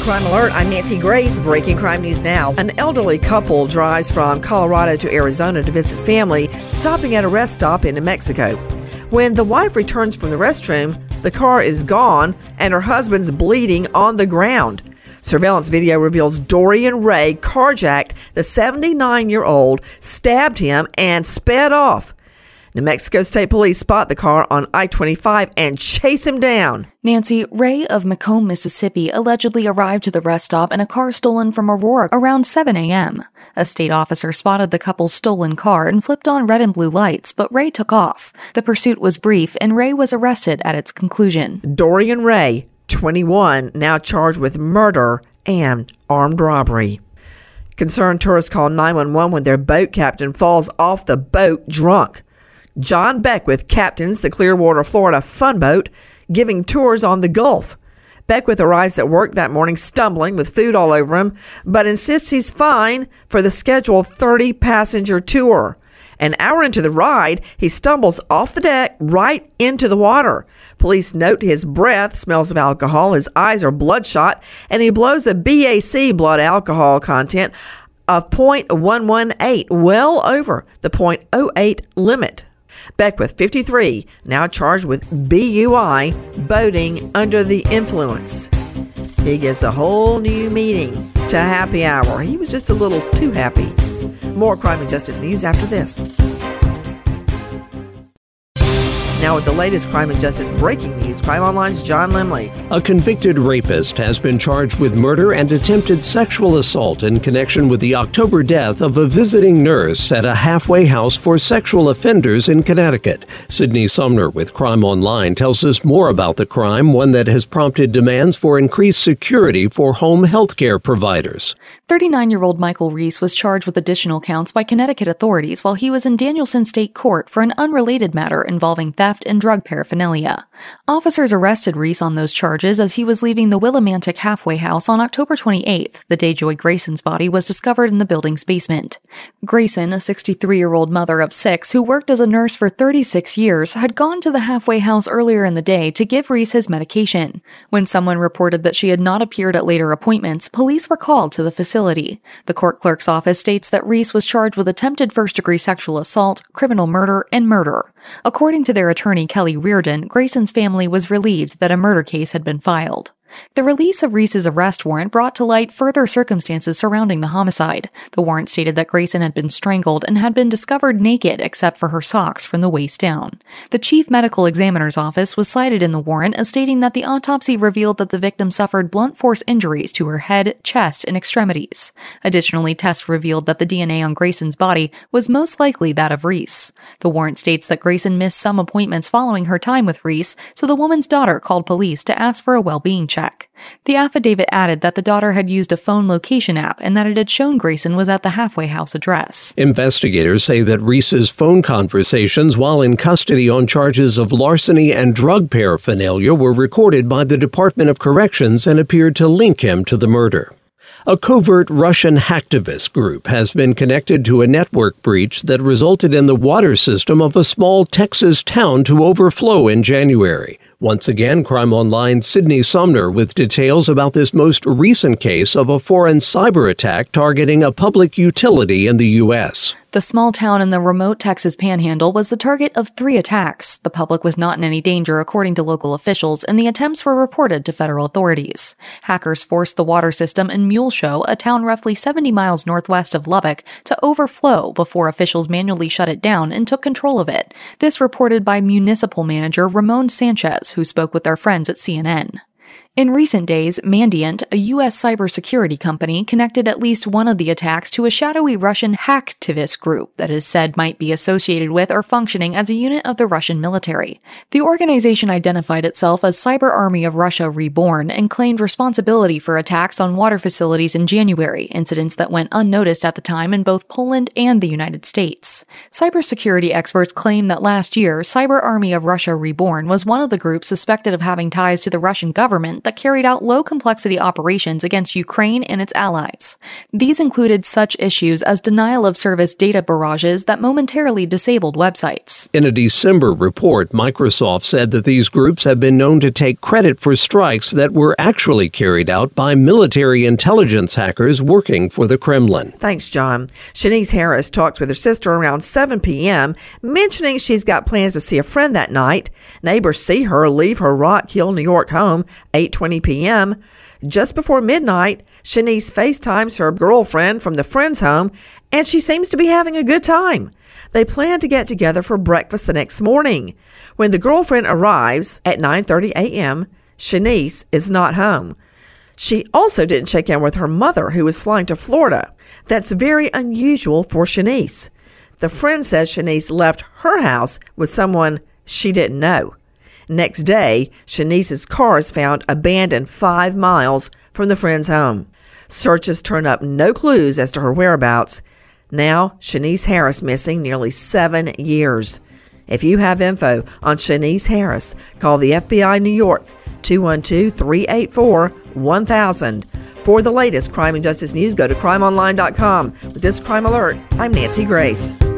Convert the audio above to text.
Crime Alert, I'm Nancy Grace. Breaking crime news now. An elderly couple drives from Colorado to Arizona to visit family, stopping at a rest stop in New Mexico. When the wife returns from the restroom, the car is gone and her husband's bleeding on the ground. Surveillance video reveals Dorian Ray carjacked the 79-year-old, stabbed him, and sped off. New Mexico State Police spot the car on I-25 and chase him down. Nancy, Ray of Macomb, Mississippi, allegedly arrived to the rest stop in a car stolen from Aurora around 7 a.m. A state officer spotted the couple's stolen car and flipped on red and blue lights, but Ray took off. The pursuit was brief, and Ray was arrested at its conclusion. Dorian Ray, 21, now charged with murder and armed robbery. Concerned tourists call 911 when their boat captain falls off the boat drunk. John Beckwith captains the Clearwater, Florida fun boat, giving tours on the Gulf. Beckwith arrives at work that morning stumbling with food all over him, but insists he's fine for the scheduled 30-passenger tour. An hour into the ride, he stumbles off the deck right into the water. Police note his breath smells of alcohol, his eyes are bloodshot, and he blows a BAC, blood alcohol content, of 0.118, well over the 0.08 limit. Beckwith, 53, now charged with BUI, boating under the influence. He gives a whole new meaning to happy hour. He was just a little too happy. More crime and justice news after this. Now with the latest crime and justice breaking news, Crime Online's John Limley. A convicted rapist has been charged with murder and attempted sexual assault in connection with the October death of a visiting nurse at a halfway house for sexual offenders in Connecticut. Sydney Sumner with Crime Online tells us more about the crime, one that has prompted demands for increased security for home health care providers. 39-year-old Michael Reese was charged with additional counts by Connecticut authorities while he was in Danielson State Court for an unrelated matter involving theft and drug paraphernalia. Officers arrested Reese on those charges as he was leaving the Willimantic halfway house on October 28th, the day Joy Grayson's body was discovered in the building's basement. Grayson, a 63-year-old mother of 6 who worked as a nurse for 36 years, had gone to the halfway house earlier in the day to give Reese his medication. When someone reported that she had not appeared at later appointments, police were called to the facility. The court clerk's office states that Reese was charged with attempted first-degree sexual assault, criminal murder, and murder. According to their attorney, Kelly Reardon, Grayson's family was relieved that a murder case had been filed. The release of Reese's arrest warrant brought to light further circumstances surrounding the homicide. The warrant stated that Grayson had been strangled and had been discovered naked except for her socks from the waist down. The chief medical examiner's office was cited in the warrant as stating that the autopsy revealed that the victim suffered blunt force injuries to her head, chest, and extremities. Additionally, tests revealed that the DNA on Grayson's body was most likely that of Reese. The warrant states that Grayson missed some appointments following her time with Reese, so the woman's daughter called police to ask for a well-being check. The affidavit added that the daughter had used a phone location app and that it had shown Grayson was at the halfway house address. Investigators say that Reese's phone conversations while in custody on charges of larceny and drug paraphernalia were recorded by the Department of Corrections and appeared to link him to the murder. A covert Russian hacktivist group has been connected to a network breach that resulted in the water system of a small Texas town to overflow in January. Once again, Crime Online's Sydney Sumner with details about this most recent case of a foreign cyber attack targeting a public utility in the U.S. The small town in the remote Texas panhandle was the target of 3 attacks. The public was not in any danger, according to local officials, and the attempts were reported to federal authorities. Hackers forced the water system in Muleshoe, a town roughly 70 miles northwest of Lubbock, to overflow before officials manually shut it down and took control of it. This reported by municipal manager Ramon Sanchez, who spoke with their friends at CNN. In recent days, Mandiant, a U.S. cybersecurity company, connected at least one of the attacks to a shadowy Russian hacktivist group that is said might be associated with or functioning as a unit of the Russian military. The organization identified itself as Cyber Army of Russia Reborn and claimed responsibility for attacks on water facilities in January, incidents that went unnoticed at the time in both Poland and the United States. Cybersecurity experts claim that last year, Cyber Army of Russia Reborn was one of the groups suspected of having ties to the Russian government that carried out low-complexity operations against Ukraine and its allies. These included such issues as denial-of-service data barrages that momentarily disabled websites. In a December report, Microsoft said that these groups have been known to take credit for strikes that were actually carried out by military intelligence hackers working for the Kremlin. Thanks, John. Shanice Harris talked with her sister around 7 p.m., mentioning she's got plans to see a friend that night. Neighbors see her leave her Rock Hill, New York home 8:20 p.m. Just before midnight, Shanice FaceTimes her girlfriend from the friend's home, and she seems to be having a good time. They plan to get together for breakfast the next morning. When the girlfriend arrives at 9:30 a.m., Shanice is not home. She also didn't check in with her mother, who was flying to Florida. That's very unusual for Shanice. The friend says Shanice left her house with someone she didn't know. Next day, Shanice's car is found abandoned 5 miles from the friend's home. Searches turn up no clues as to her whereabouts. Now, Shanice Harris missing nearly 7 years. If you have info on Shanice Harris, call the FBI New York, 212-384-1000. For the latest crime and justice news, go to crimeonline.com. With this crime alert, I'm Nancy Grace.